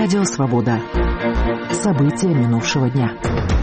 Радио «Свобода». События минувшего дня.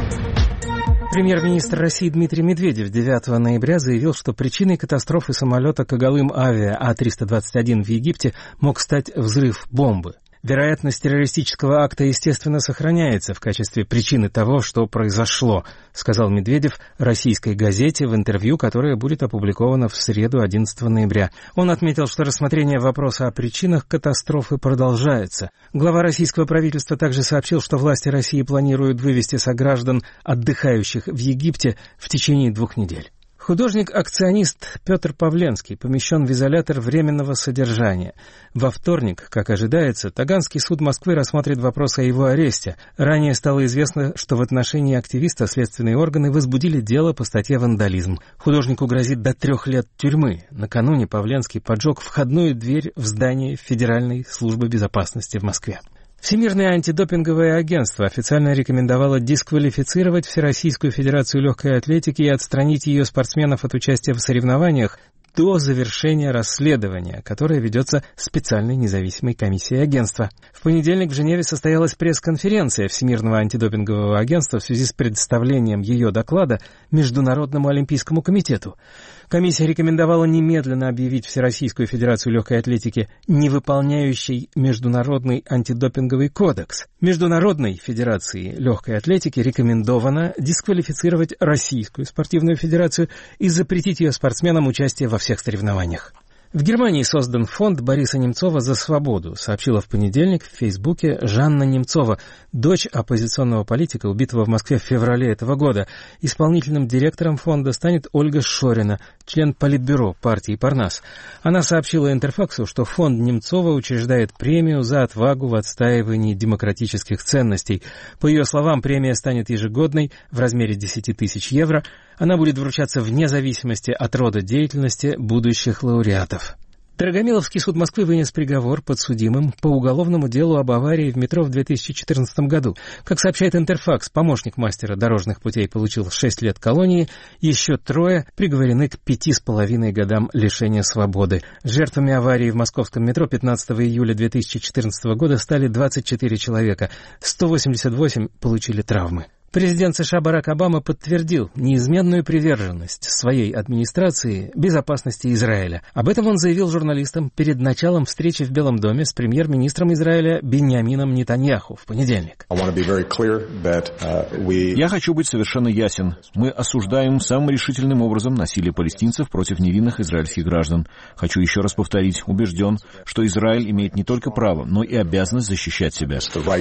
Премьер-министр России Дмитрий Медведев 9 ноября заявил, что причиной катастрофы самолета Когалым-Авиа А321 в Египте мог стать взрыв бомбы. Вероятность террористического акта, естественно, сохраняется в качестве причины того, что произошло, сказал Медведев российской газете в интервью, которое будет опубликовано в среду 11 ноября. Он отметил, что рассмотрение вопроса о причинах катастрофы продолжается. Глава российского правительства также сообщил, что власти России планируют вывести сограждан, отдыхающих в Египте, в течение 2 недель. Художник-акционист Петр Павленский помещен в изолятор временного содержания. Во вторник, как ожидается, Таганский суд Москвы рассмотрит вопрос о его аресте. Ранее стало известно, что в отношении активиста следственные органы возбудили дело по статье «Вандализм». Художнику грозит до 3 лет тюрьмы. Накануне Павленский поджег входную дверь в здание Федеральной службы безопасности в Москве. Всемирное антидопинговое агентство официально рекомендовало дисквалифицировать Всероссийскую Федерацию легкой атлетики и отстранить ее спортсменов от участия в соревнованиях до завершения расследования, которое ведется специальной независимой комиссией агентства. В понедельник в Женеве состоялась пресс-конференция Всемирного антидопингового агентства в связи с предоставлением ее доклада Международному олимпийскому комитету. Комиссия рекомендовала немедленно объявить Всероссийскую Федерацию легкой атлетики невыполняющей Международный антидопинговый кодекс. Международной Федерации легкой атлетики рекомендовано дисквалифицировать Российскую спортивную федерацию и запретить ее спортсменам участие во всех соревнованиях. В Германии создан фонд Бориса Немцова «За свободу», сообщила в понедельник в Фейсбуке Жанна Немцова, дочь оппозиционного политика, убитого в Москве в феврале этого года. Исполнительным директором фонда станет Ольга Шорина, член Политбюро партии «Парнас». Она сообщила Интерфаксу, что фонд Немцова учреждает премию за отвагу в отстаивании демократических ценностей. По ее словам, премия станет ежегодной в размере 10 тысяч евро. Она будет вручаться вне зависимости от рода деятельности будущих лауреатов. Дорогомиловский суд Москвы вынес приговор подсудимым по уголовному делу об аварии в метро в 2014 году. Как сообщает Интерфакс, помощник мастера дорожных путей получил 6 лет колонии, еще 3 приговорены к 5,5 годам лишения свободы. Жертвами аварии в московском метро 15 июля 2014 года стали 24 человека, 188 получили травмы. Президент США Барак Обама подтвердил неизменную приверженность своей администрации безопасности Израиля. Об этом он заявил журналистам перед началом встречи в Белом доме с премьер-министром Израиля Биньямином Нетаньяху в понедельник. Я хочу быть совершенно ясен. Мы осуждаем самым решительным образом насилие палестинцев против невинных израильских граждан. Хочу еще раз повторить, убежден, что Израиль имеет не только право, но и обязанность защищать себя.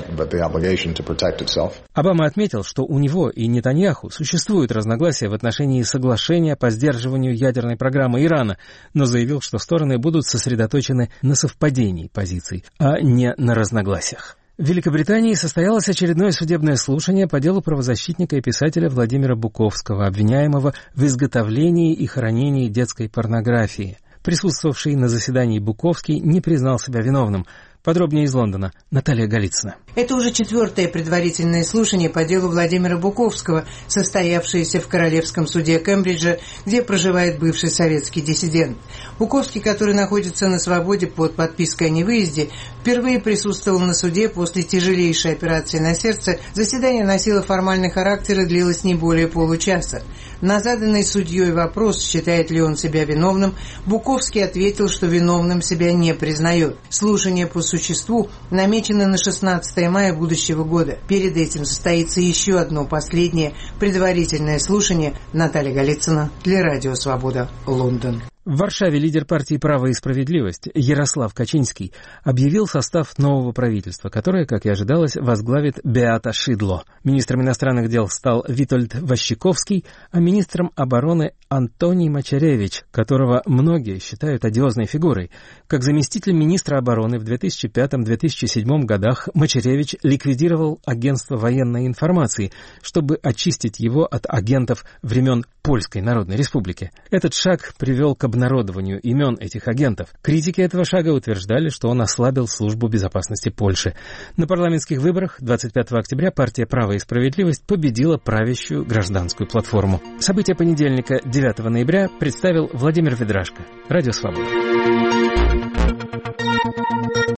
Обама отметил, что у него и Нетаньяху существуют разногласия в отношении соглашения по сдерживанию ядерной программы Ирана, но заявил, что стороны будут сосредоточены на совпадении позиций, а не на разногласиях. В Великобритании состоялось очередное судебное слушание по делу правозащитника и писателя Владимира Буковского, обвиняемого в изготовлении и хранении детской порнографии. Присутствовавший на заседании Буковский не признал себя виновным. Подробнее из Лондона. Наталья Голицына. Это уже 4-е предварительное слушание по делу Владимира Буковского, состоявшееся в Королевском суде Кембриджа, где проживает бывший советский диссидент. Буковский, который находится на свободе под подпиской о невыезде, впервые присутствовал на суде после тяжелейшей операции на сердце. Заседание носило формальный характер и длилось не более получаса. На заданный судьей вопрос, считает ли он себя виновным, Буковский ответил, что виновным себя не признает. Слушание по существу намечено на 16 мая будущего года. Перед этим состоится еще одно последнее предварительное слушание. Наталья Голицына для Радио Свобода, Лондон. В Варшаве лидер партии «Право и справедливость» Ярослав Качинский объявил состав нового правительства, которое, как и ожидалось, возглавит Беата Шидло. Министром иностранных дел стал Витольд Ващиковский, а министром обороны Антоний Мачаревич, которого многие считают одиозной фигурой. Как заместитель министра обороны в 2005-2007 годах Мачаревич ликвидировал агентство военной информации, чтобы очистить его от агентов времен Польской Народной Республики. Этот шаг привел к обнародованию имен этих агентов. Критики этого шага утверждали, что он ослабил службу безопасности Польши. На парламентских выборах 25 октября партия «Право и справедливость» победила правящую гражданскую платформу. События понедельника, 9 ноября, представил Владимир Ведрашко. Радио «Свобода».